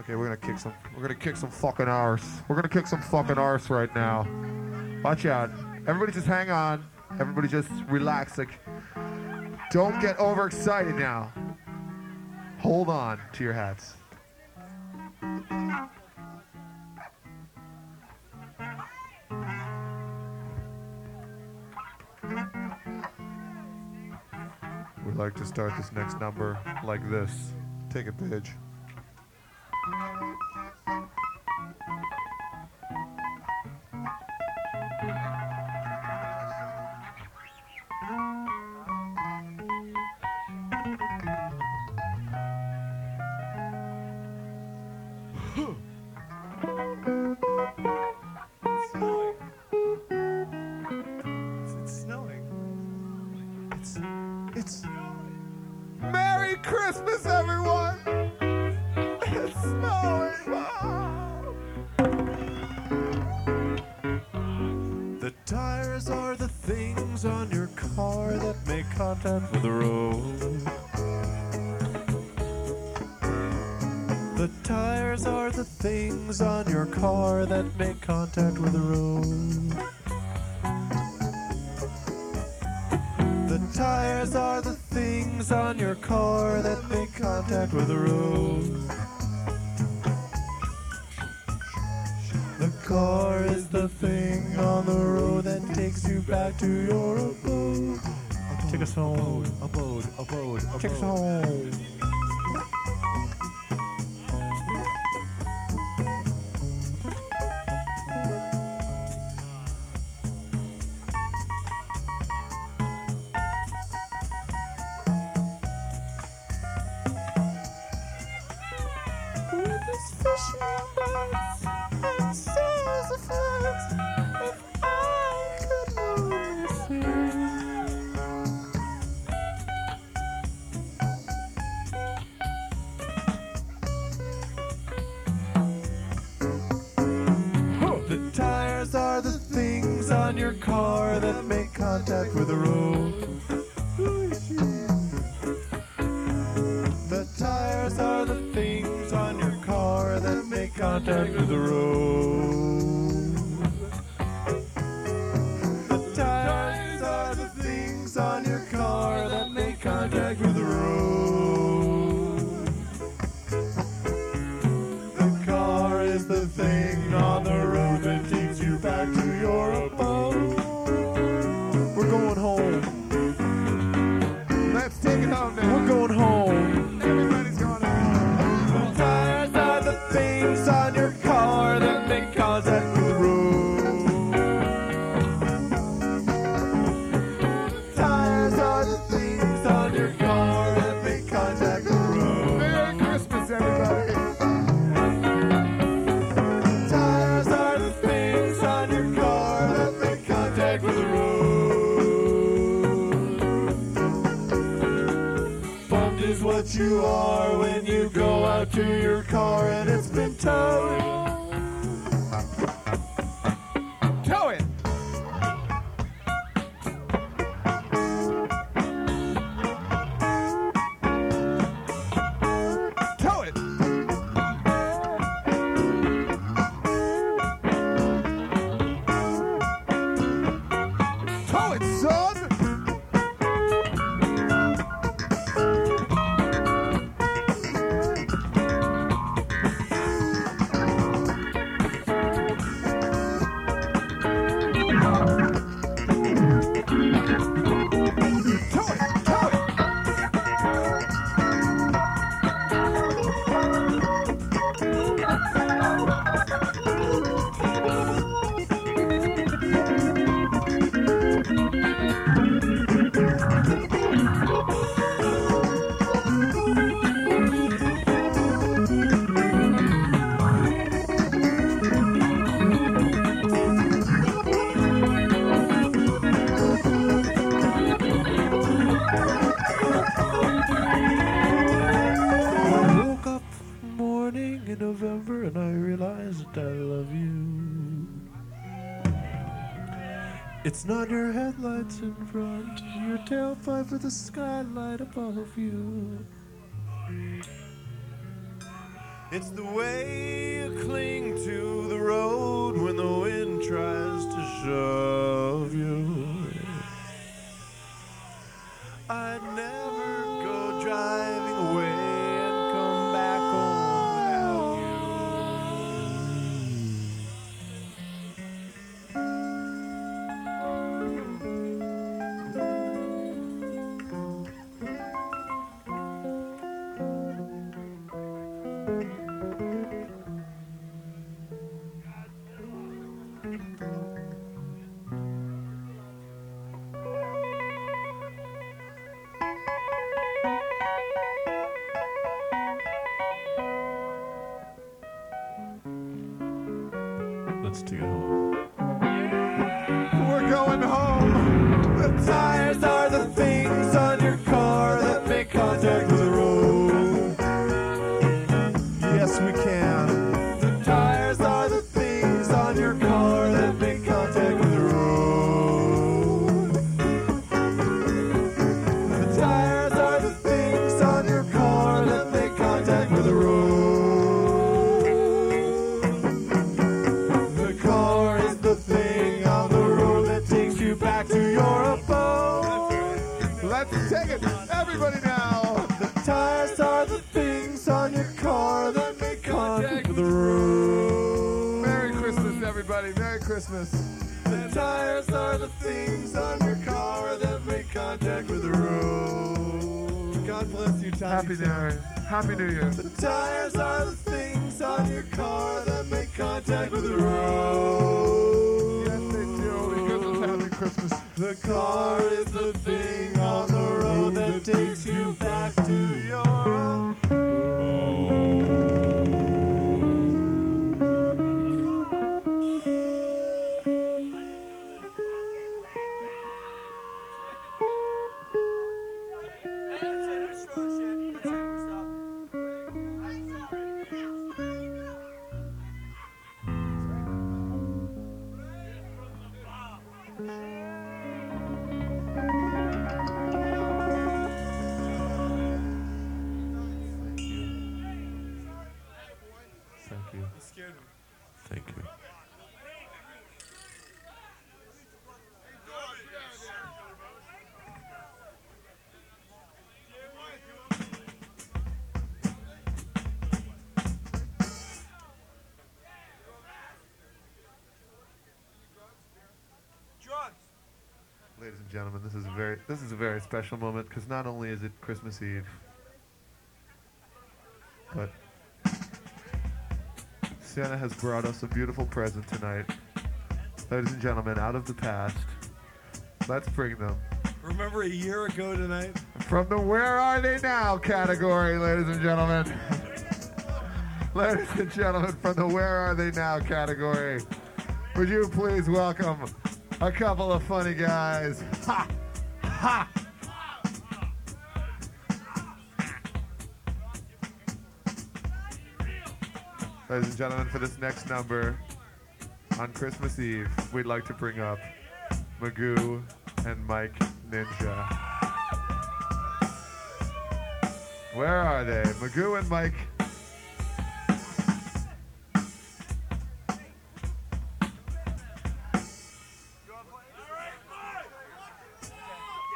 Okay, we're gonna kick some fucking arse. We're gonna kick some fucking arse right now. Watch out. Everybody just hang on. Everybody just relax. Like, don't get overexcited now. Hold on to your hats. We'd like to start this next number like this. Take it, Pidge. It's Merry Christmas, everyone! It's snowing! Wow. The tires are the things on your car that make contact with the road. The tires are the things on your car that make contact with the road. The tires are the things on your car that make contact with the road. The car is the thing on the road that takes you back to your abode. Take us home. Abode. Take us home. The tires are the things on your car that make contact with the road. The tires are the things on your car that make contact with the road. The tires are the things on your car that make contact with the road. The car is the thing on the road that takes you back to your abode. We're going home. Let's take it home now. We're going home. Everybody's going home. The tires are the things on your car that make contact with the road. The tires are the things on your car that make contact with the road. Merry Christmas, everybody. The tires are the things on your car that make contact with the road. Bummed is what you are when you go out to your car and it's been towed. Tow it! Tow it! Tow it, son! In November, and I realized that I love you. It's not your headlights in front, your tailpipe with the skylight above you. It's the way you cling to the road when the wind tries to shove you. I'd never go driving away and come back home without you. Let's take it home. We're going home. The tires are the things on your car that make contact with the road. Yes, we can. The tires are the things on your car that make contact with the road. The tires are the things on your car that make contact with the road. The car is the thing on the road that takes you back to your abode. Let's take it. Everybody now. The tires are the things on your car that make contact with the road. Merry Christmas, everybody. Merry Christmas. The tires are the things on your car that make contact with the road. God bless you, Tommy. Happy New Year. Happy New Year. The tires are the things on your car that make contact with the road. Yes, they do. Because it's Happy Christmas. The car is the thing on the road that takes you back to your home. Thank you. Thank you. Ladies and gentlemen, this is a very special moment because not only is it Christmas Eve, but Santa has brought us a beautiful present tonight. Ladies and gentlemen, out of the past, let's bring them Remember a year ago tonight? from the Where Are They Now category, ladies and gentlemen. Ladies and gentlemen, from the Where Are They Now category, would you please welcome a couple of funny guys. Ha! Ha! Ladies and gentlemen, for this next number, on Christmas Eve, we'd like to bring up Magoo and Mike Ninja. Where are they? Magoo and Mike